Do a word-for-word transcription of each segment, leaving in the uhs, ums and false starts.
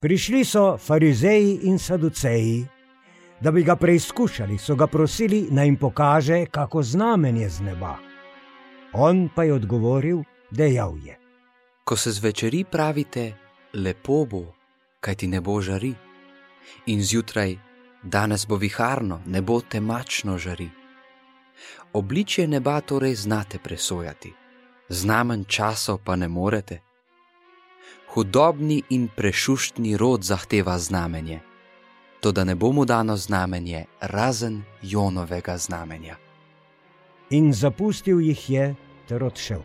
Prišli so farizeji in saduceji, da bi ga preizkušali, so ga prosili, naj jim pokaže kako znamenje z neba. On pa je odgovoril, dejal je: Ko se zvečeri, pravite, lepo bo, kajti nebo žari, in zjutraj, danes bo viharno, nebo temačno žari. Obličje neba torej znate presojati, znamen časov pa ne morete. Hudobni in prešuštni rod zahteva znamenje, toda ne bo mu dano znamenje, razen Jonovega znamenja. In zapustil jih je ter odšel.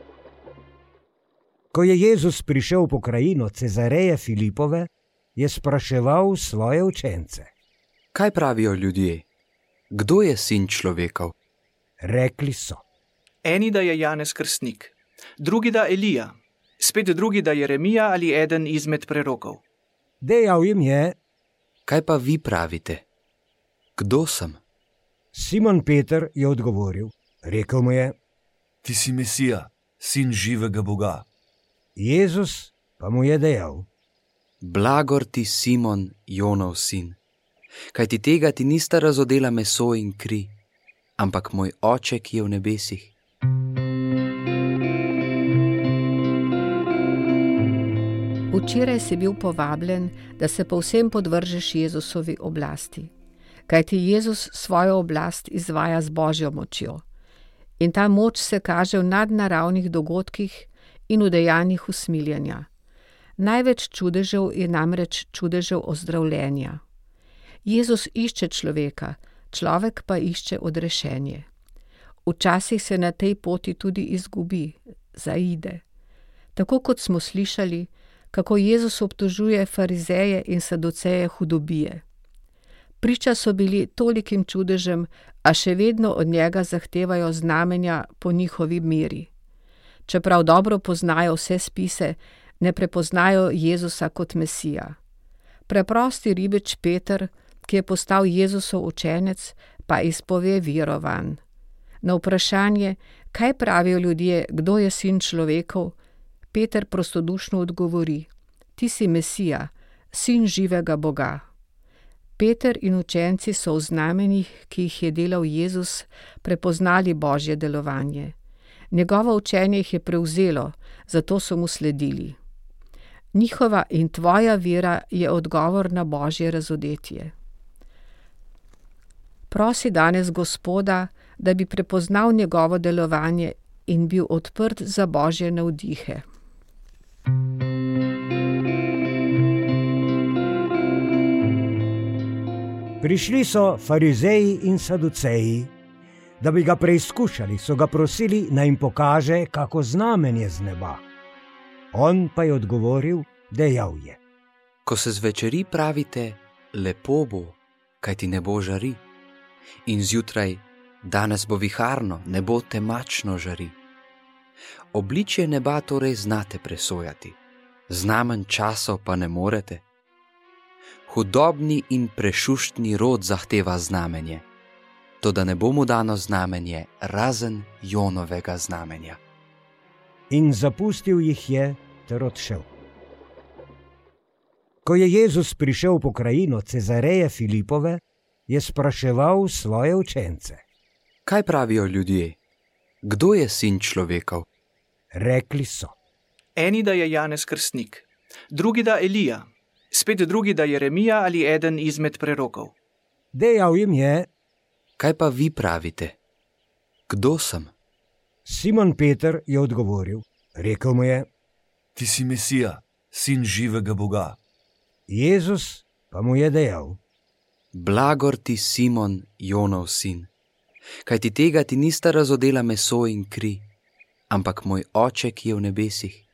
Ko je Jezus prišel v pokrajino Cezareje Filipove, je spraševal svoje učence: Kaj pravijo ljudje? Kdo je sin človekov? Rekli so: Eni, da je Janez Krstnik, drugi, da Elija, spet drugi, da Jeremija ali eden izmed prerokov. Dejal jim je: Kaj pa vi pravite? Kdo sem? Simon Peter je odgovoril, rekel mu je: Ti si Mesija, sin živega Boga. Jezus pa mu je dejal: Blagor ti, Simon, Jonov sin, kajti tega ti nista razodela meso in kri, ampak moj Oče, ki je v nebesih. Včeraj si bil povabljen, da se povsem podvržeš Jezusovi oblasti, kajti Jezus svojo oblast izvaja z Božjo močjo. In ta moč se kaže v nadnaravnih dogodkih in v dejanjih usmiljenja. Največ čudežev je namreč čudežev ozdravljenja. Jezus išče človeka, človek pa išče odrešenje. Včasih se na tej poti tudi izgubi, zaide. Tako kot smo slišali, kako Jezus obtožuje farizeje in saduceje hudobije. Priča so bili tolikim čudežem, a še vedno od njega zahtevajo znamenja po njihovi meri. Čeprav dobro poznajo vse spise, ne prepoznajo Jezusa kot Mesija. Preprosti ribič Peter, ki je postal Jezusov učenec, pa izpove vero vanj. Na vprašanje, kaj pravijo ljudje, kdo je sin človekov, Peter prostodušno odgovori: Ti si Mesija, sin živega Boga. Peter in učenci so v znamenjih, ki jih je delal Jezus, prepoznali Božje delovanje. Njegovo učenje jih je prevzelo, zato so mu sledili. Njihova in tvoja vera je odgovor na Božje razodetje. Prosi danes Gospoda, da bi prepoznal njegovo delovanje in bil odprt za Božje navdihe. Prišli so farizeji in saduceji, da bi ga preizkušali, so ga prosili, naj jim pokaže kako znamenje z neba. On pa je odgovoril, dejal je: Ko se zvečeri, pravite, lepo bo, kajti nebo žari, in zjutraj, danes bo viharno, nebo temačno žari. Obličje neba torej znate presojati, znamen časov pa ne morete. Hudobni in prešuštni rod zahteva znamenje, toda ne bo mu dano znamenje, razen Jonovega znamenja. In zapustil jih je ter odšel. Ko je Jezus prišel v pokrajino Cezareje Filipove, je spraševal svoje učence: Kaj pravijo ljudje? Kdo je sin človekov? Rekli so: Eni, da je Janez Krstnik, drugi, da Elija, spet drugi, da Jeremija ali eden izmed prerokov. Dejal jim je: Kaj pa vi pravite? Kdo sem? Simon Peter je odgovoril, rekel mu je: Ti si Mesija, sin živega Boga. Jezus pa mu je dejal: Blagor ti, Simon, Jonov sin, kajti tega ti nista razodela meso in kri, ampak moj Oče, ki je v nebesih.